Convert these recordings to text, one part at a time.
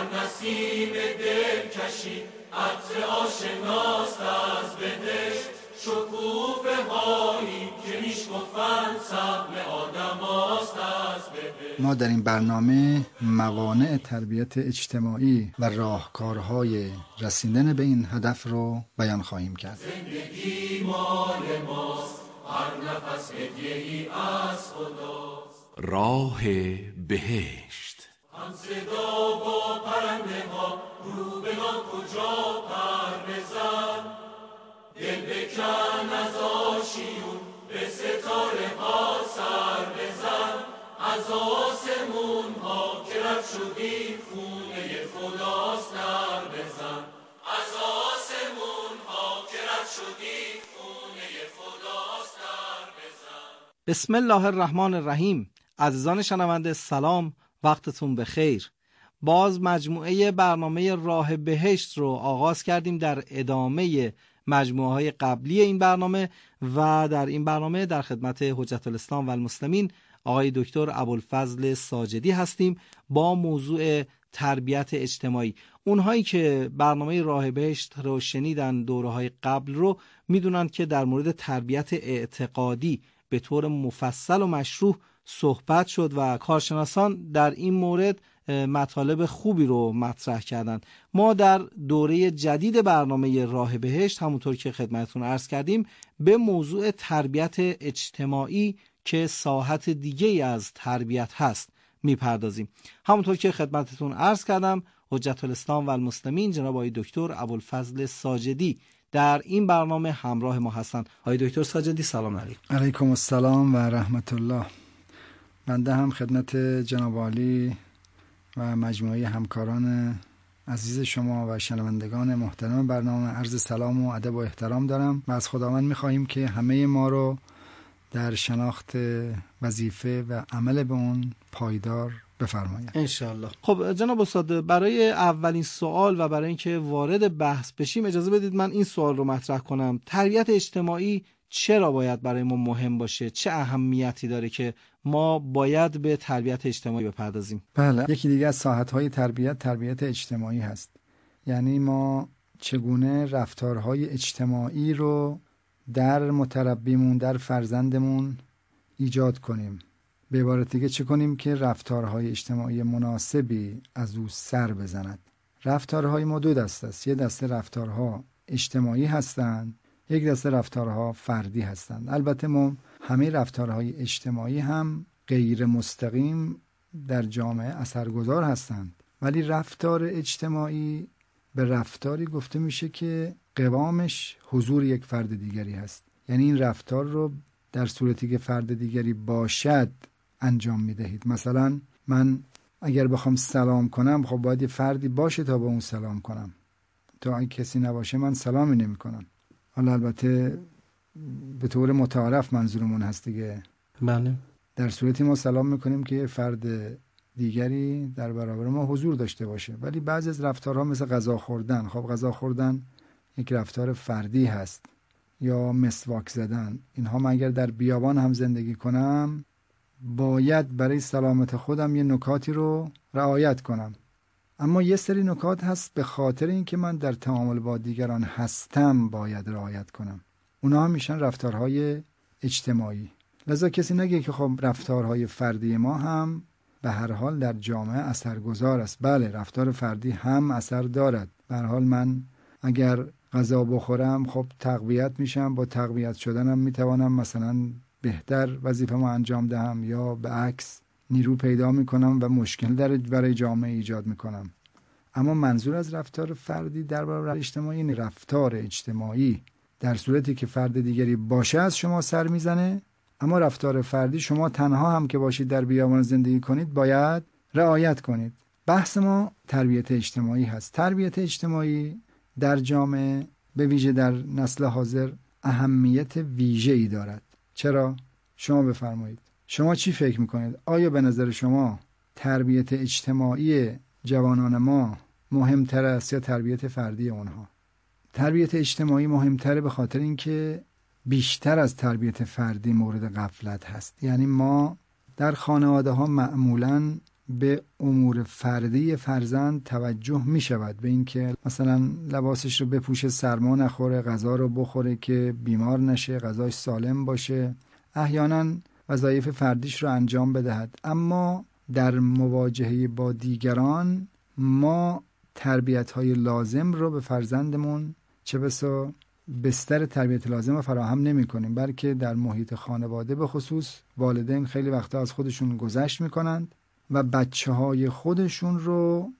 نسیم دل کشید، عطر آشناست از بهشت، شکوفه هایی که میشکفند سهم آدماست از بهشت. ما در این برنامه موانع تربیت اجتماعی و راهکارهای رسیدن به این هدف رو بیان خواهیم کرد. زندگی مال ماست، هر نفس هدیه‌ای از خداست. راه بهشت. هم صدا با پرنده ها، رو به ما کجا پر بزن، دل بکن از آشیون، به ستاره ها سر بزن، از آسمون ها که رد شدی خونه خداست در بزن، از آسمون ها که رد شدی خونه خداست در بزن. بسم الله الرحمن الرحیم. عزیزان شنونده سلام، وقتتون بخیر. باز مجموعه برنامه راه بهشت رو آغاز کردیم در ادامه مجموعه های قبلی این برنامه و در این برنامه در خدمت حجت الاسلام و المسلمین آقای دکتر ابوالفضل ساجدی هستیم با موضوع تربیت اجتماعی. اونهایی که برنامه راه بهشت رو شنیدن دوره‌های قبل رو میدونن که در مورد تربیت اعتقادی به طور مفصل و مشروح صحبت شد و کارشناسان در این مورد مطالب خوبی رو مطرح کردن. ما در دوره جدید برنامه راه بهشت همونطور که خدمتتون عرض کردیم به موضوع تربیت اجتماعی که ساحت دیگه از تربیت هست میپردازیم. همونطور که خدمتتون عرض کردم حجت الاسلام و المسلمین جناب آقای دکتر ابوالفضل ساجدی در این برنامه همراه ما هستن. آقای دکتر ساجدی سلام علیکم. علیکم السلام و رحمت الله. بنده هم خدمت جناب عالی و مجموعه همکاران عزیز شما و شنوندگان محترم برنامه عرض سلام و ادب و احترام دارم و از خداوند می‌خواهیم که همه ما رو در شناخت وظیفه و عمل به اون پایدار بفرماید انشالله. خب جناب استاد، برای اولین سوال و برای اینکه وارد بحث بشیم اجازه بدید من این سوال رو مطرح کنم. تربیت اجتماعی چرا باید برای ما مهم باشه؟ چه اهمیتی داره که ما باید به تربیت اجتماعی بپردازیم؟ بله، یکی دیگه از ساحت‌های تربیت اجتماعی هست. یعنی ما چگونه رفتارهای اجتماعی رو در متربیمون، در فرزندمون ایجاد کنیم. به عبارت دیگه چه کنیم که رفتارهای اجتماعی مناسبی از او سر بزند. رفتارهای ما دو دسته است. یه دسته رفتارها اجتماعی هستند، یک دسته رفتارها فردی هستند. البته ما همه رفتارهای اجتماعی هم غیر مستقیم در جامعه اثرگذار هستند، ولی رفتار اجتماعی به رفتاری گفته میشه که قوامش حضور یک فرد دیگری هست. یعنی این رفتار رو در صورتی که فرد دیگری باشد انجام میدهید. مثلا من اگر بخوام سلام کنم خب باید یه فردی باشه تا به اون سلام کنم. تا اگه کسی نباشه من سلامی نمی کنم. حالا البته به طور متعارف منظورمون هست دیگه. بله. در صورتی ما سلام میکنیم که فرد دیگری در برابر ما حضور داشته باشه. ولی بعضی از رفتارها مثل غذا خوردن، خب غذا خوردن یک رفتار فردی هست، یا مسواک زدن. اینها من اگر در بیابان هم زندگی کنم باید برای سلامت خودم یه نکاتی رو رعایت کنم. اما یه سری نکات هست به خاطر اینکه من در تعامل با دیگران هستم باید رعایت کنم. اونا هم میشن رفتارهای اجتماعی. لذا کسی نگه که خب رفتارهای فردی ما هم به هر حال در جامعه اثرگذار است. بله، رفتار فردی هم اثر دارد. به هر حال من اگر غذا بخورم خب تقویت میشم، با تقویت شدنم میتوانم مثلا بهتر وظیفه‌مو انجام دهم، یا به عکس نیرو پیدا میکنم و مشکل برای جامعه ایجاد میکنم. اما منظور از رفتار فردی در برابر اجتماعی یعنی رفتار اجتماعی در صورتی که فرد دیگری باشه از شما سر میزنه، اما رفتار فردی شما تنها هم که باشید در بیابان زندگی کنید باید رعایت کنید. بحث ما تربیت اجتماعی هست. تربیت اجتماعی در جامعه به ویژه در نسل حاضر اهمیت ویژه‌ای دارد. چرا؟ شما بفرمایید. شما چی فکر میکنید؟ آیا به نظر شما تربیت اجتماعی جوانان ما مهمتر است یا تربیت فردی اونها؟ تربیت اجتماعی مهمتره به خاطر اینکه بیشتر از تربیت فردی مورد غفلت هست. یعنی ما در خانواده ها معمولاً به امور فردی فرزند توجه می شود، به این که مثلا لباسش رو بپوشه، سرما نخوره، غذا رو بخوره که بیمار نشه، غذاش سالم باشه، احیانا وظایف فردیش رو انجام بدهد. اما در مواجهه با دیگران ما تربیت‌های لازم رو به فرزندمون چه بسا بستر تربیت لازم رو فراهم نمی کنیم، بلکه در محیط خانواده به خصوص والدین خیلی وقتا از خودشون گذشت می کنند و بچه های خودشون رو،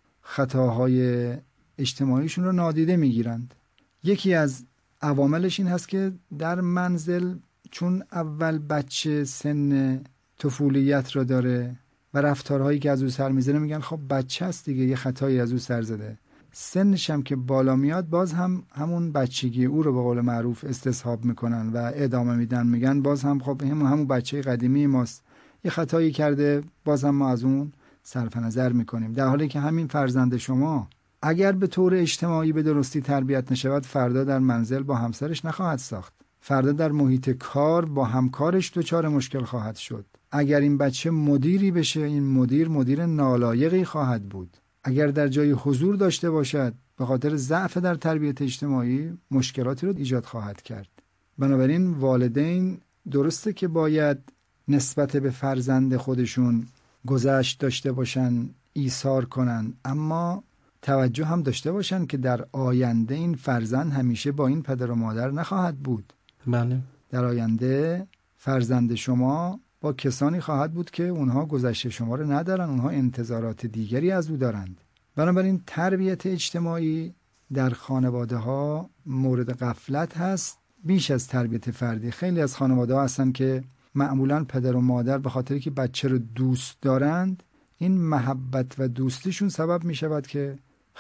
خطاهای اجتماعیشون رو نادیده می گیرند. یکی از عواملش این هست که در منزل چون اول بچه سن طفولیت رو داره و رفتارهایی که از او سر میزنه میگن خب بچه هست دیگه، یه خطایی از او سر زده. سنش هم که بالا میاد باز هم همون بچگی او رو به قول معروف استصحاب میکنن و ادامه میدن، میگن باز هم خب همون بچه قدیمی ماست، یه خطایی کرده، باز هم ما از اون صرف نظر میکنیم. در حالی که همین فرزند شما اگر به طور اجتماعی به درستی تربیت نشود، فردا در منزل با همسرش نخواهد ساخت، فردا در محیط کار با همکارش دچار مشکل خواهد شد. اگر این بچه مدیری بشه، این مدیر نالایقی خواهد بود. اگر در جای حضور داشته باشد، به خاطر ضعف در تربیت اجتماعی مشکلاتی رو ایجاد خواهد کرد. بنابراین والدین درسته که باید نسبت به فرزند خودشون گذشت داشته باشن، ایثار کنن، اما توجه هم داشته باشن که در آینده این فرزند همیشه با این پدر و مادر نخواهد بود. بله. در آینده فرزند شما با کسانی خواهد بود که اونها گذشته شما رو ندارن، اونها انتظارات دیگری از او دارند. بنابراین تربیت اجتماعی در خانواده ها مورد غفلت هست بیش از تربیت فردی. خیلی از خانواده ها هستن که معمولا پدر و مادر به خاطر که بچه رو دوست دارند، این محبت و دوستیشون سبب می شود که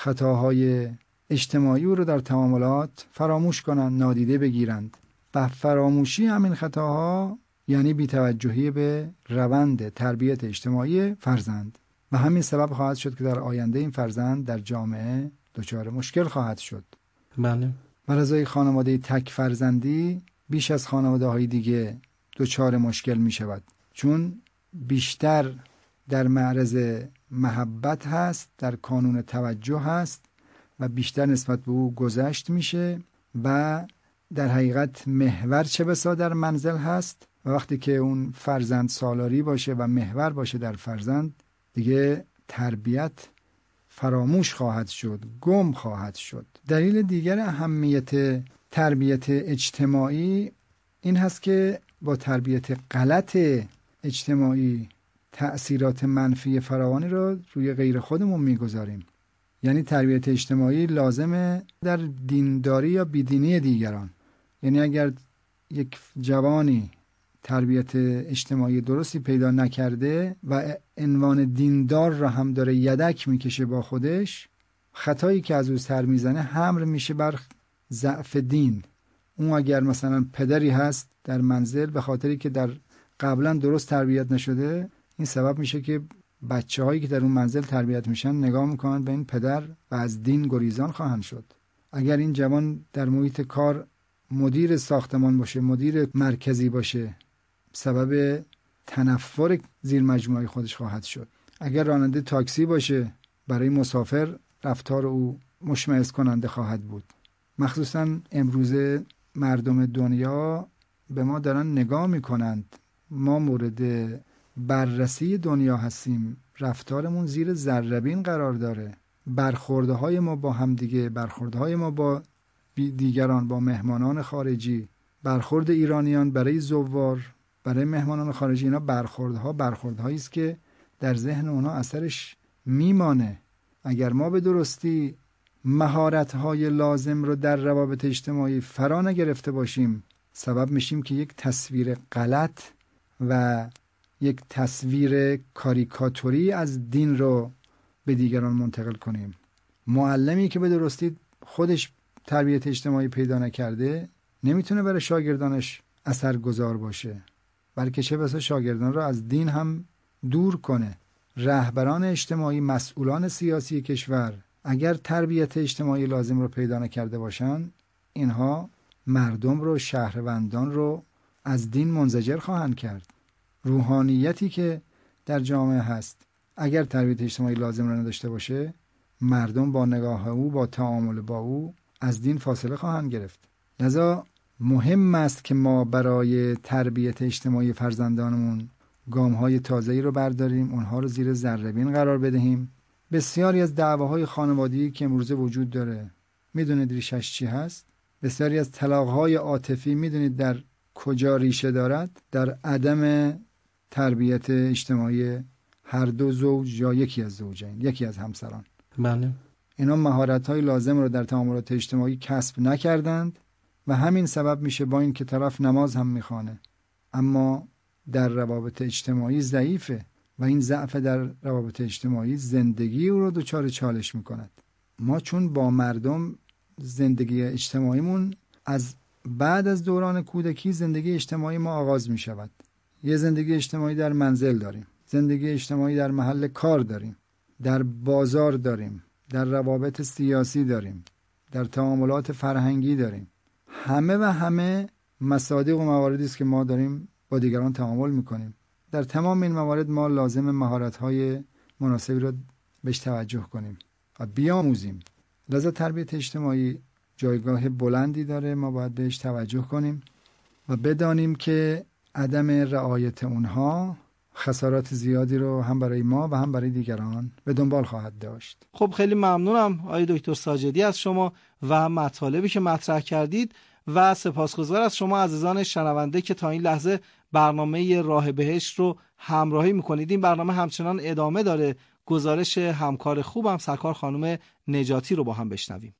خطاهای اجتماعی رو در تعاملات فراموش کنند، نادیده بگیرند. و فراموشی همین خطاها یعنی بی‌توجهی به روند تربیت اجتماعی فرزند و همین سبب خواهد شد که در آینده این فرزند در جامعه دچار مشکل خواهد شد. بله. و لذا خانواده تک فرزندی بیش از خانواده های دیگه دچار مشکل می شود، چون بیشتر در معرض محبت هست، در کانون توجه هست و بیشتر نسبت به او گذشت میشه و در حقیقت محور چه بسا در منزل هست. و وقتی که اون فرزند سالاری باشه و محور باشه در فرزند، دیگه تربیت فراموش خواهد شد، گم خواهد شد. دلیل دیگر اهمیت تربیت اجتماعی این هست که با تربیت غلط اجتماعی تأثیرات منفی فراوانی رو روی غیر خودمون میگذاریم. یعنی تربیت اجتماعی لازمه در دینداری یا بیدینی دیگران. یعنی اگر یک جوانی تربیت اجتماعی درستی پیدا نکرده و عنوان دیندار را هم داره یدک میکشه با خودش، خطایی که از او سر میزنه حمل میشه بر ضعف دین. اون اگر مثلا پدری هست در منزل به خاطری که در قبلا درست تربیت نشده، این سبب میشه که بچه هایی که در اون منزل تربیت میشن نگاه میکنن به این پدر و از دین گریزان خواهند شد. اگر این جوان در محیط کار مدیر ساختمان باشه، مدیر مرکزی باشه، سبب تنفر زیر مجموعه خودش خواهد شد. اگر راننده تاکسی باشه، برای مسافر رفتار او مشمئز کننده خواهد بود. مخصوصا امروزه مردم دنیا به ما دارن نگاه میکنند، ما مورد بررسی دنیا هستیم، رفتارمون زیر ذره‌بین قرار داره، برخوردهای ما با همدیگه، برخوردهای ما با دیگران، با مهمانان خارجی، برخورد ایرانیان برای زوار، برای مهمانان خارجی، اینا برخوردهایی است که در ذهن اونا اثرش میمانه. اگر ما به درستی مهارت‌های لازم رو در روابط اجتماعی فرا نگرفته باشیم، سبب میشیم که یک تصویر غلط و یک تصویر کاریکاتوری از دین رو به دیگران منتقل کنیم. معلمی که به درستی خودش تربیت اجتماعی پیدا نکرده نمیتونه برای شاگردانش اثرگذار باشه، بلکه چه بسا شاگردان رو از دین هم دور کنه. رهبران اجتماعی، مسئولان سیاسی کشور اگر تربیت اجتماعی لازم رو پیدا نکرده باشن، اینها مردم رو، شهروندان رو از دین منزجر خواهند کرد. روحانیتی که در جامعه هست اگر تربیت اجتماعی لازم را نداشته باشه، مردم با نگاه او، با تعامل با او از دین فاصله خواهند گرفت. لذا مهم است که ما برای تربیت اجتماعی فرزندانمون گام‌های تازه‌ای رو برداریم، اونها رو زیر ذره‌بین قرار بدهیم. بسیاری از دعواهای خانوادگی که امروزه وجود داره، میدونید ریشش چی هست؟ بسیاری از طلاق‌های عاطفی میدونید در کجا ریشه دارد؟ در عدم تربیت اجتماعی هر دو زوج یا یکی از زوجین، یکی از همسران. بله. اینا مهارت‌های لازم رو در تعاملات اجتماعی کسب نکردند و همین سبب میشه با این که طرف نماز هم میخوانه اما در روابط اجتماعی ضعیفه و این ضعف در روابط اجتماعی زندگی او رو دچار چالش میکند. ما چون با مردم زندگی اجتماعیمون از بعد از دوران کودکی زندگی اجتماعی ما آغاز میشود. یه زندگی اجتماعی در منزل داریم، زندگی اجتماعی در محل کار داریم، در بازار داریم، در روابط سیاسی داریم، در تعاملات فرهنگی داریم. همه مصادیق و مواردی است که ما داریم با دیگران تعامل میکنیم. در تمام این موارد ما لازم مهارت‌های مناسبی را بهش توجه کنیم و بیاموزیم. لذا تربیت اجتماعی جایگاه بلندی داره، ما باید بهش توجه کنیم و بدانیم که عدم رعایت اونها خسارات زیادی رو هم برای ما و هم برای دیگران به دنبال خواهد داشت. خب خیلی ممنونم آقای دکتر ساجدی از شما و مطالبی که مطرح کردید و سپاسگزار از شما عزیزان شنونده که تا این لحظه برنامه راه بهشت رو همراهی میکنید. این برنامه همچنان ادامه داره. گزارش همکار خوبم سرکار خانم نجاتی رو با هم بشنویم.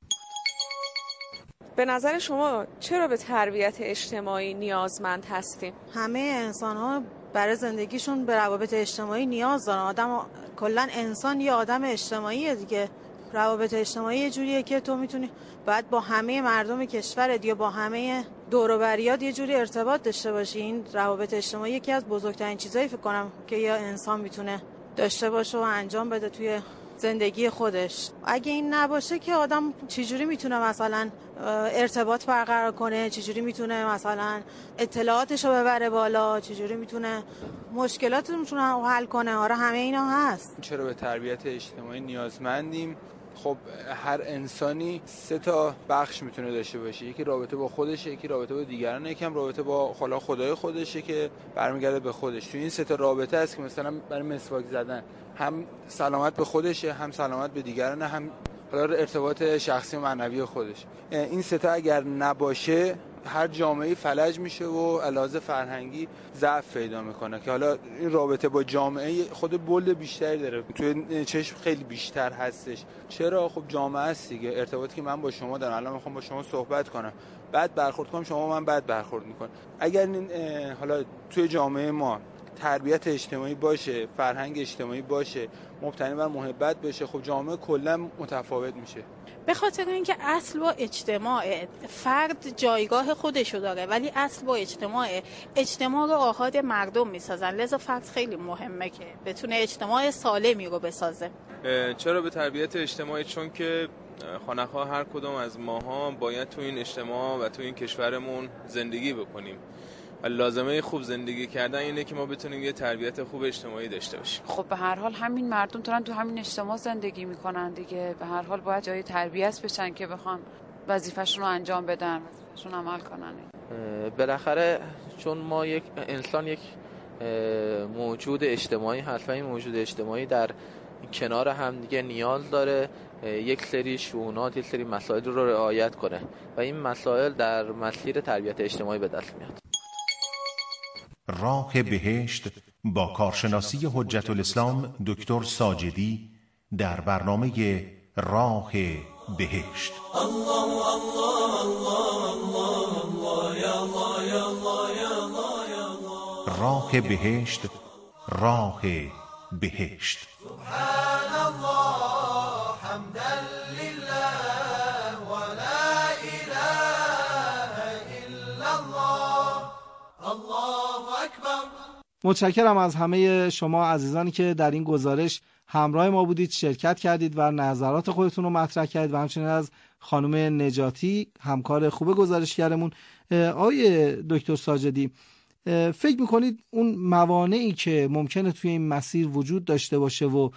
به نظر شما چرا به تربیت اجتماعی نیازمند هستیم؟ همه انسان‌ها برای زندگیشون به روابط اجتماعی نیاز دارن. آدم کلا انسان یه آدم اجتماعیه دیگه. روابط اجتماعی یه جوریه که تو میتونی باید با همه مردم کشورت یا با همه دور و بریات یه جوری ارتباط داشته باشی. این روابط اجتماعی یکی از بزرگترین چیزایی فکر کنم که یه انسان میتونه داشته باشه و انجام بده توی زندگی خودش. اگه این نباشه که آدم چجوری میتونه مثلا ارتباط برقرار کنه، چجوری میتونه مثلا اطلاعاتش رو ببره بالا، چجوری میتونه مشکلاتش رو حل کنه. آره همه اینا هست. چرا به تربیت اجتماعی نیازمندیم؟ خب هر انسانی 3 تا بخش میتونه داشته باشه. یکی رابطه با خودشه، یکی رابطه با دیگران، یکی هم رابطه با خدای خودشه که برمیگرده به خودش. تو این 3 تا رابطه است که مثلا برای مسواک زدن هم سلامت به خودشه، هم سلامت به دیگران، هم ارتباط شخصی و معنوی خودش. این 3 تا اگر نباشه هر جامعه‌ای فلج میشه و علاوه فرهنگی ضعف پیدا میکنه که حالا این رابطه با جامعه خود بولد بیشتری داره، توی چشم خیلی بیشتر هستش. چرا؟ خب جامعه است دیگه. ارتباطی که من با شما دارم، الان میخوام با شما صحبت کنم، بعد برخورد کنم، شما من بعد برخورد میکنم. اگر این حالا توی جامعه ما تربیت اجتماعی باشه، فرهنگ اجتماعی باشه، مبتنی بر محبت باشه، خب جامعه کلا متفاوت میشه. به خاطر اینکه اصل با اجتماع، فرد جایگاه خودشو داره ولی اصل با اجتماع رو آحاد مردم میسازن. لذا فرد خیلی مهمه که بتونه اجتماع سالمی رو بسازه. چرا به تربیت اجتماعی؟ چون که خانه‌ها هر کدوم از ماها باید تو این اجتماع و تو این کشورمون زندگی بکنیم و لازمه خوب زندگی کردن اینه که ما بتونیم یه تربیت خوب اجتماعی داشته باشیم. خب به هر حال همین مردم دارن تو همین اجتماع زندگی میکنن دیگه. به هر حال باید جای تربیت بشن که بخوان وظیفه‌شون رو انجام بدن، وظیفه‌شون عمل کنن. بالاخره چون ما یک موجود اجتماعی هست و این موجود اجتماعی در کنار هم دیگه نیاز داره یک سری شؤونات، یک سری مسائل رو رعایت کنه و این مسائل در مسیر تربیت اجتماعی به دست میاد. راه بهشت با کارشناسی حجت الاسلام دکتر ساجدی در برنامه راه بهشت. راه بهشت، راه بهشت. سبحان الله حمدا لله و لا اله الا الله الله اکبر. متشکرم از همه شما عزیزانی که در این گزارش همراه ما بودید، شرکت کردید و نظرات خودتون رو مطرح کردید و همچنین از خانم نجاتی همکار خوب گزارشگرمون. آقای دکتر ساجدی، فکر میکنید اون موانعی که ممکنه توی این مسیر وجود داشته باشه و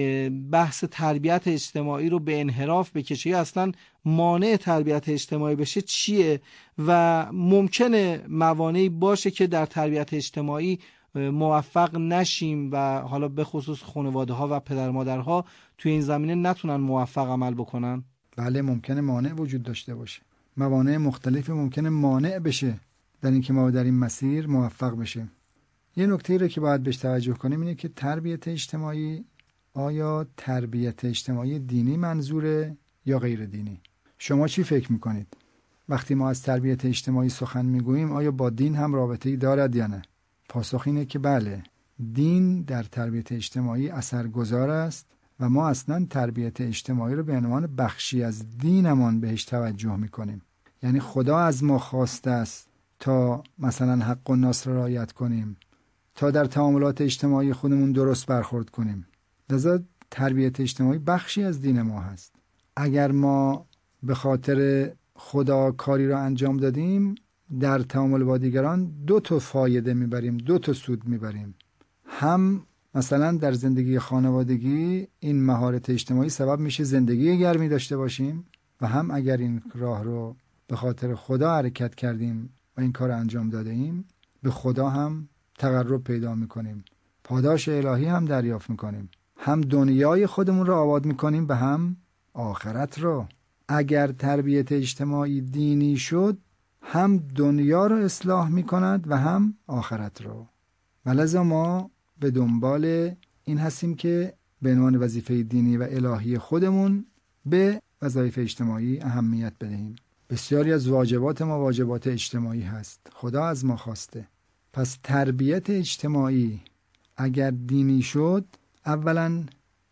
بحث تربیت اجتماعی رو به انحراف بکشه یا اصلا مانع تربیت اجتماعی بشه چیه و ممکنه موانعی باشه که در تربیت اجتماعی موفق نشیم و حالا به خصوص خانواده ها و پدر مادرها توی این زمینه نتونن موفق عمل بکنن؟ بله، ممکنه مانع وجود داشته باشه. موانع مختلفی ممکنه مانع بشه در اینکه ما در این مسیر موفق بشیم. یه نکته رو که باید بهش توجه کنیم اینه که تربیت اجتماعی، آیا تربیت اجتماعی دینی منظوره یا غیر دینی؟ شما چی فکر میکنید؟ وقتی ما از تربیت اجتماعی سخن میگوییم آیا با دین هم رابطه‌ای دارد یا نه؟ پاسخ اینه که بله، دین در تربیت اجتماعی اثرگذار است و ما اصلا تربیت اجتماعی رو به عنوان بخشی از دینمان بهش توجه میکنیم. یعنی خدا از ما خواسته است تا مثلا حق و ناس را رعایت کنیم، تا در تعاملات اجتماعی خودمون درست برخورد کنیم. لذا تربیت اجتماعی بخشی از دین ما هست. اگر ما به خاطر خدا کاری را انجام دادیم، در تعامل با دیگران 2 تا فایده میبریم، 2 تا سود میبریم. هم مثلا در زندگی خانوادگی این مهارت اجتماعی سبب میشه زندگی گرمی داشته باشیم و هم اگر این راه رو به خاطر خدا حرکت کردیم و این کار انجام دادیم، به خدا هم تقرب پیدا میکنیم، پاداش الهی هم دریافت میکنیم، هم دنیای خودمون رو آباد میکنیم و هم آخرت رو. اگر تربیت اجتماعی دینی شد، هم دنیا رو اصلاح میکند و هم آخرت رو. ولذا ما به دنبال این هستیم که به عنوان وظیفه دینی و الهی خودمون به وظایف اجتماعی اهمیت بدهیم. بسیاری از واجبات ما واجبات اجتماعی هست، خدا از ما خواسته. پس تربیت اجتماعی اگر دینی شد، اولا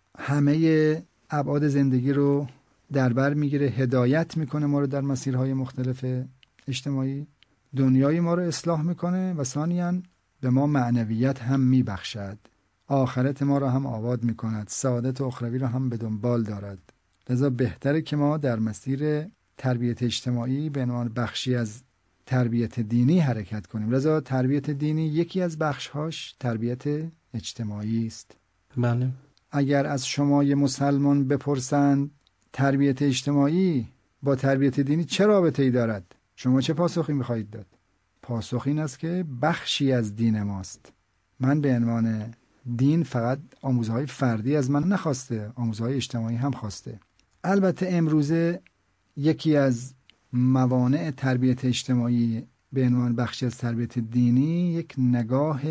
همه ابعاد زندگی رو در بر میگیره، هدایت میکنه ما رو در مسیرهای مختلف اجتماعی، دنیای ما رو اصلاح میکنه و ثانیاً به ما معنویت هم میبخشد، آخرت ما رو هم آباد میکند، سعادت اخروی رو هم به دنبال دارد. لذا بهتره که ما در مسیر تربیت اجتماعی به عنوان بخشی از تربیت دینی حرکت کنیم. لذا تربیت دینی یکی از بخشهاش تربیت اجتماعی است. بله. اگر از شما یه مسلمان بپرسند تربیت اجتماعی با تربیت دینی چه رابطه‌ای دارد، شما چه پاسخی می‌خواهید داد؟ پاسخ این است که بخشی از دین ماست. من به عنوان دین فقط آموزهای فردی از من نخواسته، آموزهای اجتماعی هم خواسته. البته امروزه یکی از موانع تربیت اجتماعی به عنوان بخشی از تربیت دینی یک نگاه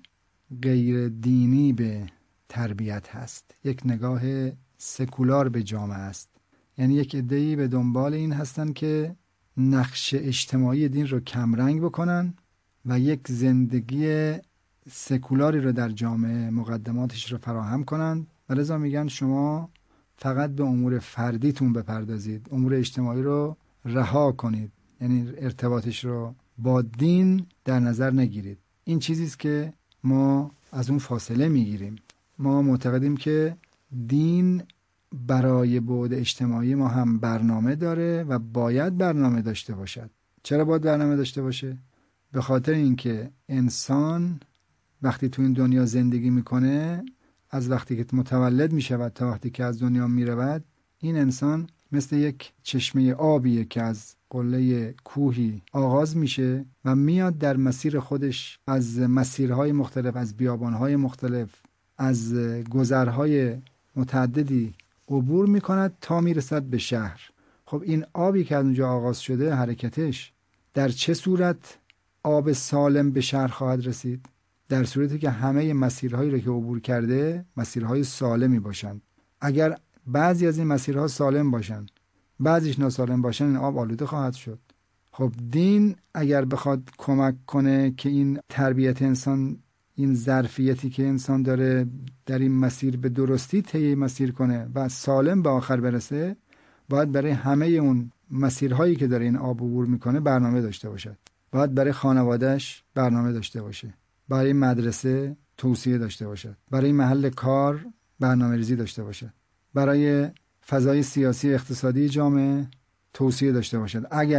غیر دینی به تربیت هست، یک نگاه سکولار به جامعه است. یعنی یک عده‌ای به دنبال این هستن که نقش اجتماعی دین رو کمرنگ بکنن و یک زندگی سکولاری رو در جامعه مقدماتش رو فراهم کنن و لذا میگن شما فقط به امور فردیتون بپردازید، امور اجتماعی رو رها کنید، یعنی ارتباطش رو با دین در نظر نگیرید. این چیزیست که ما از اون فاصله میگیریم. ما معتقدیم که دین برای بعد اجتماعی ما هم برنامه داره و باید برنامه داشته باشد. چرا باید برنامه داشته باشه؟ به خاطر اینکه انسان وقتی تو این دنیا زندگی میکنه، از وقتی که متولد میشود تا وقتی که از دنیا میرود، این انسان مثل یک چشمه آبیه که از قله کوهی آغاز میشه و میاد در مسیر خودش از مسیرهای مختلف، از بیابانهای مختلف، از گذرهای متعددی عبور میکند تا میرسد به شهر. خب این آبی که از اونجا آغاز شده، حرکتش در چه صورت آب سالم به شهر خواهد رسید؟ در صورتی که همه مسیرهایی رو که عبور کرده مسیرهای سالمی باشند. اگر بعضی از این مسیرها سالم باشند، بعضیش ناسالم باشند، این آب آلوده خواهد شد. خب دین اگر بخواد کمک کنه که این تربیت انسان، این ظرفیتی که انسان داره در این مسیر به درستی طی مسیر کنه و سالم به آخر برسه، باید برای همه اون مسیرهایی که داره این آب عبور میکنه برنامه داشته باشد. باید برای خانوادهش برنامه داشته باشه، برای مدرسه توصیه داشته باشد، برای محل کار برنامه ریزی داشته باشد، برای فضای سیاسی اقتصادی جامعه توصیه داشته باشد. اگر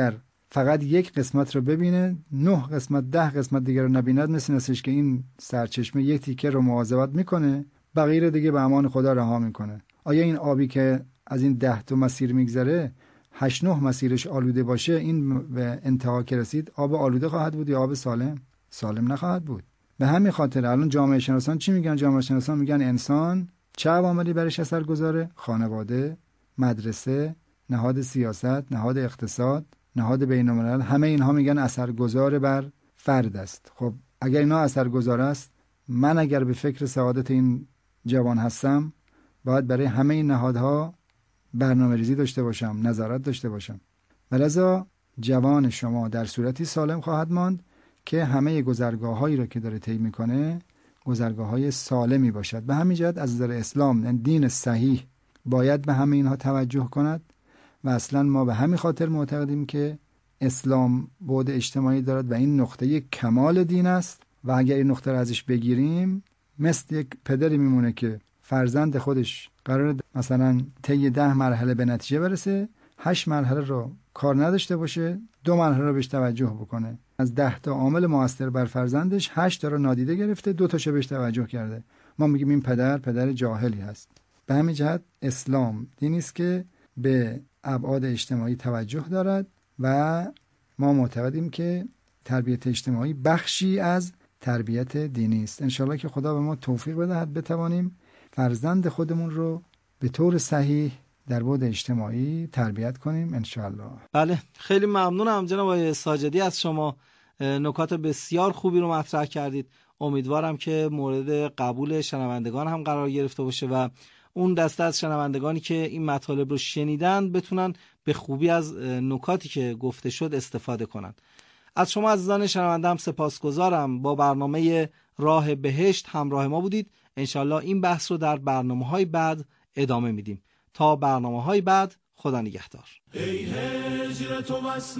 فقط یک قسمت رو ببینه، 9 قسمت 10 قسمت دیگر رو نبیند، مثل این استش که این سرچشمه یک تیکه رو مواظبت میکنه، بقیه رو دیگه به امان خدا رها میکنه. آیا این آبی که از این 10 تا مسیر میگذره 8-9 مسیرش آلوده باشه، این به انتها که رسید آب آلوده خواهد بود یا آب سالم؟ سالم نخواهد بود. به همین خاطر الان جامعه شناسان چی میگن؟ جامعه شناسان میگن انسان چه عواملی برش اثر گذاره؟ خانواده، مدرسه، نهاد سیاست، نهاد اقتصاد، نهاد بین‌الملل، همه اینها میگن اثرگذار بر فرد است. خب اگر اینا اثرگذار است، من اگر به فکر سعادت این جوان هستم، باید برای همه این نهادها برنامه‌ریزی داشته باشم، نظارت داشته باشم. ولذا جوان شما در صورتی سالم خواهد ماند که همه گذرگاه‌هایی را که داره طی میکنه گذرگاه‌های سالمی باشد. به همین جهت از نظر اسلام، یعنی دین صحیح، باید به همه اینها توجه کند و اصلا ما به همین خاطر معتقدیم که اسلام بعد اجتماعی دارد و این نقطه کمال دین است و اگر این نقطه را ازش بگیریم، مثل یک پدری میمونه که فرزند خودش قرار مثلا طی 10 مرحله به نتیجه برسه، 8 مرحله رو کار نداشته باشه، 2 مرحله رو بهش توجه بکنه. از 10 تا عامل مؤثر بر فرزندش 8 تا رو نادیده گرفته، 2 تاشو بهش توجه کرده. ما میگیم این پدر جاهلی هست. به همین جهت اسلام دینی است که به ابعاد اجتماعی توجه دارد و ما معتقدیم که تربیت اجتماعی بخشی از تربیت دینی است. انشالله که خدا به ما توفیق بدهد بتوانیم فرزند خودمون رو به طور صحیح در بعد اجتماعی تربیت کنیم انشالله. بله، خیلی ممنونم جناب آقای ساجدی از شما، نکات بسیار خوبی رو مطرح کردید. امیدوارم که مورد قبول شنوندگان هم قرار گرفته باشه و اون دسته از شنوندگانی که این مطالب رو شنیدن بتونن به خوبی از نکاتی که گفته شد استفاده کنن. از شما عزیزان شنونده هم سپاسگزارم. با برنامه راه بهشت همراه ما بودید. انشالله این بحث رو در برنامه‌های بعد ادامه میدیم. تا برنامه‌های بعد، خدا نگهدار. ای هجر تو وصل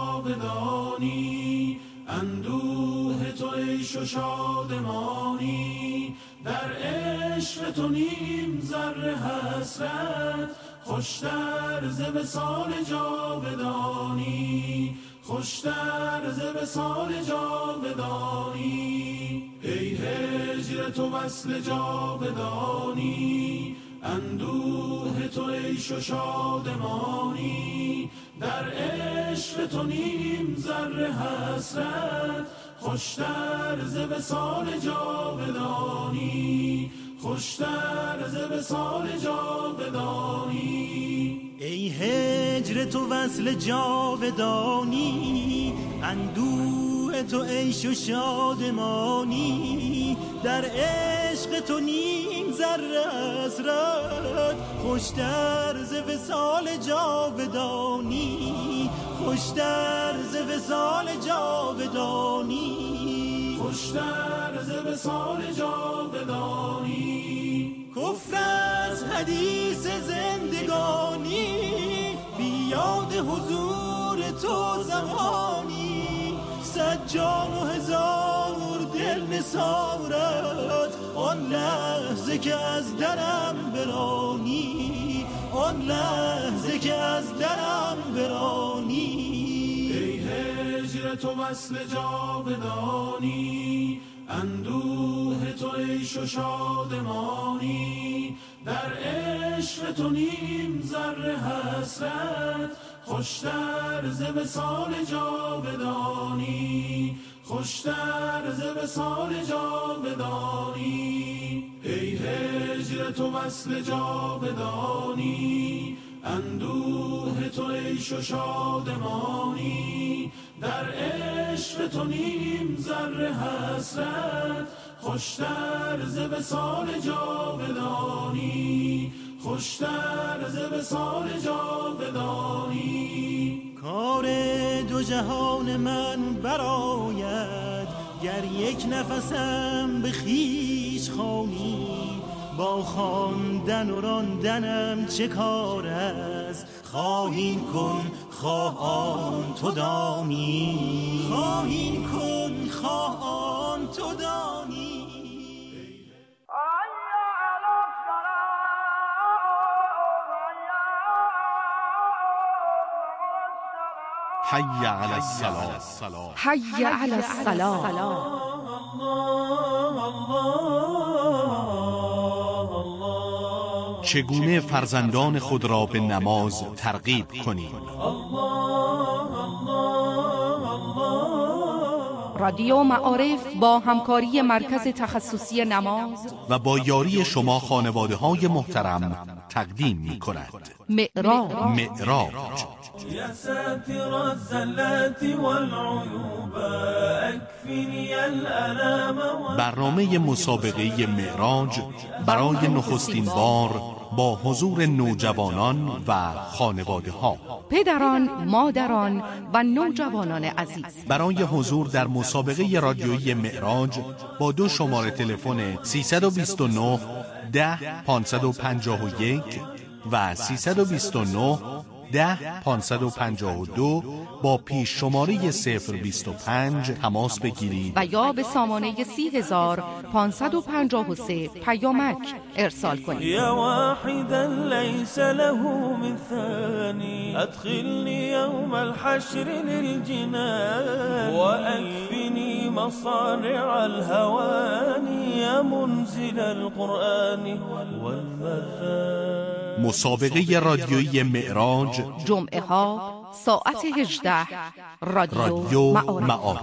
جاودانی، اندوه تو عیش و شادمانی، در عشق تو نیم ذره حسرت، خوشتر ز وصال جاودانی، خوشتر ز وصال جاودانی. ای هجر تو وصل جاودانی، اندوه تو عیش و شادمانی، در عشق تو نیم ذره حسرت، خوشتر ز وصال جاودانی، خوشتر ز وصال جاودانی. ای هجر تو وصل جاودانی، اندوه تو عیش و شادمانی، در عشق تو نیم ذره حسرت، خوشتر ز وصال جاودانی، خوشتر ز وصال جاودانی، خوشتر ز وصال جاودانی. کفر از حدیث زندگانی، بیاد حضور تو زمانی، 100 جان و 1000 دل نثارت، آن لحظه که از درم برانی، آن لحظه که از درم برانی. ای هجر تو وصل جاودانی، اندوه تو عیش و شادمانی، در عشق تو نیم ذره حسرت، خوشتر ز وصال جاودانی، خوشتر ز وصال جاودانی. ای هجر تو وصل جاودانی، اندوه تو عیش و شادمانی، در عشق تو نیم ذره حسرت، خوشتر ز وصال جاودانی، خوشتر ز وصال جاودانی. کار دو جهان من براید، گر یک نفسم به خویش خوانی، با خواندن و راندنم چه کار است، خواهی کن خواه آن تو دانی، خواهی کن خواه آن تو دانی. حی علی الصلاة. حی علی الصلاة. چگونه فرزندان خود را به نماز ترغیب کنیم؟ رادیو معارف با همکاری مرکز تخصصی نماز و با یاری شما خانواده‌های محترم تقدیم می‌کند. معراج. يا ساتر الزلات والعيوب اكفني الالام. برنامه مسابقه معراج برای نخستین بار با حضور نوجوانان و خانواده ها، پدران، مادران و نوجوانان عزیز. برای حضور در مسابقه رادیویی معراج با 2 شماره تلفن 329 10 551 و 329 10 552 با پیش شماره 025 تماس بگیرید و یا به سامانه 30553 پیامک ارسال کنید. یا واحدا لیس له مثانی ادخلنی یوم الحشر للجنان واکفنی مصارع الهوانی منزل القرآن والمثان. مسابقه رادیویی معراج، جمعه ها ساعت 18. رادیو معارف.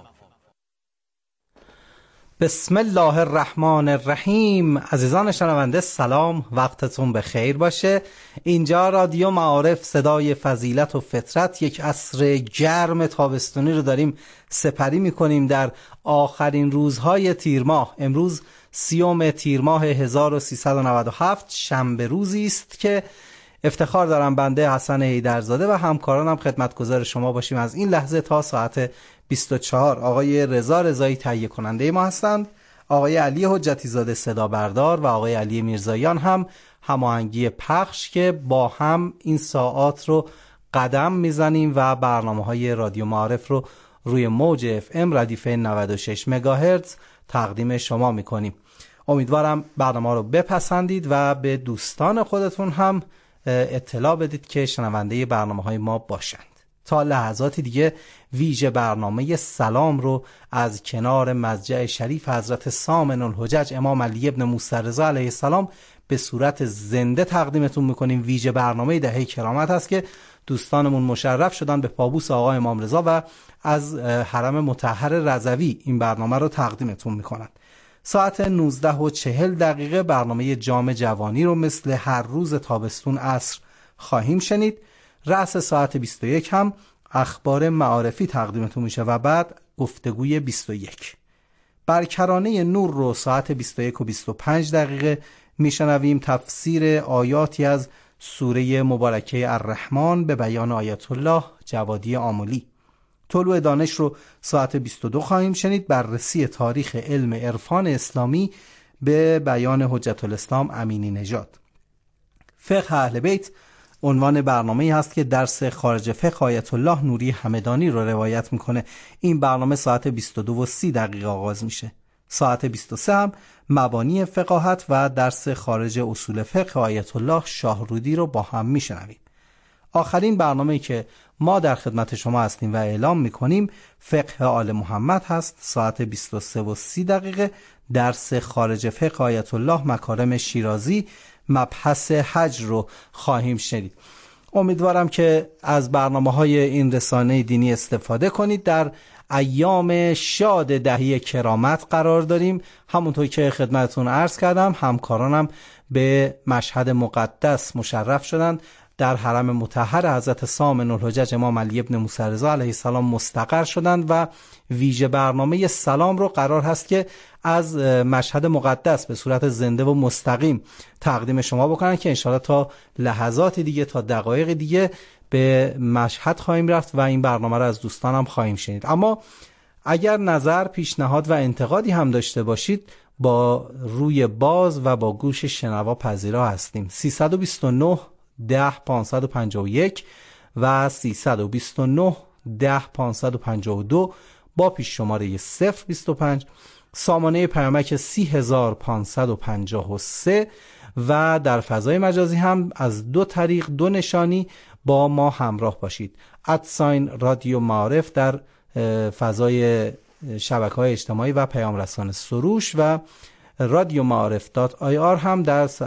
بسم الله الرحمن الرحیم. عزیزان شنونده سلام، وقتتون بخیر باشه. اینجا رادیو معارف، صدای فضیلت و فطرت. یک عصر گرم تابستونی رو داریم سپری میکنیم در آخرین روزهای تیر ماه. امروز 30 تیر ماه 1397 شنبه روزی است که افتخار دارم بنده حسن حیدرزاده و همکارانم خدمتگزار شما باشیم از این لحظه تا ساعت 24. آقای رضا رضایی تهیه کننده ما هستند، آقای علی حجتی زاده صدا بردار و آقای علی میرزایان هم هماهنگی پخش که با هم این ساعات رو قدم میزنیم و برنامه‌های رادیو معارف رو روی موج FM ردیف 96 مگاهرتز تقدیم شما میکنیم. امیدوارم برنامه رو بپسندید و به دوستان خودتون هم اطلاع بدید که شنونده برنامه‌های ما باشند. تا لحظاتی دیگه ویژه برنامه سلام رو از کنار مضجع شریف حضرت سامن الحجج امام علی ابن موسی رضا علیه السلام به صورت زنده تقدیمتون میکنیم. ویژه برنامه دهه کرامت هست که دوستانمون مشرف شدن به پابوس آقا امام رضا و از حرم مطهر رضوی این برنامه رو تقدیمتون میکنن. ساعت 19:40 برنامه جام جوانی رو مثل هر روز تابستون عصر خواهیم شنید. رأس ساعت 21 هم اخبار معارفی تقدیمتون میشه و بعد گفتگوی 21. بر کرانه نور رو ساعت 21:25 میشنویم تفسیر آیاتی از سوره مبارکه الرحمن به بیان آیت الله جوادی آملی. طلوع دانش رو ساعت 22 خواهیم شنید، بررسی تاریخ علم عرفان اسلامی به بیان حجت الاسلام امینی نژاد. فقه اهل بیت عنوان برنامه‌ای هست که درس خارج فقه آیت الله نوری همدانی رو روایت میکنه. این برنامه ساعت 22:30 آغاز میشه. ساعت 23 هم مبانی فقاهت و درس خارج اصول فقه آیت الله شاهرودی رو با هم میشنویم. آخرین برنامه‌ای که ما در خدمت شما هستیم و اعلام میکنیم فقه آل محمد هست. ساعت 23:30 درس خارج فقه آیت الله مکارم شیرازی مبحث حج رو خواهیم شنید. امیدوارم که از برنامه‌های این رسانه دینی استفاده کنید. در ایام شاد دهه کرامت قرار داریم. همونطور که خدمتتون عرض کردم همکارانم به مشهد مقدس مشرف شدند. در حرم مطهر حضرت سامن الحجج امام علی ابن موسی رضا علیه السلام مستقر شدند و ویژه برنامه سلام رو قرار هست که از مشهد مقدس به صورت زنده و مستقیم تقدیم شما بکنن که انشاءالله تا لحظات دیگه، تا دقایق دیگه به مشهد خواهیم رفت و این برنامه رو از دوستانم خواهیم شنید. اما اگر نظر، پیشنهاد و انتقادی هم داشته باشید با روی باز و با گوش شنوا پذیرا هستیم. 329 10 551 و 329 10 552 با پیش شماره 025 سامانه پیامک 30553 و در فضای مجازی هم از 2 طریق 2 نشانی با ما همراه باشید. @رادیو معارف در فضای شبکه‌های اجتماعی و پیام رسان سروش و رادیو معارف .ir هم در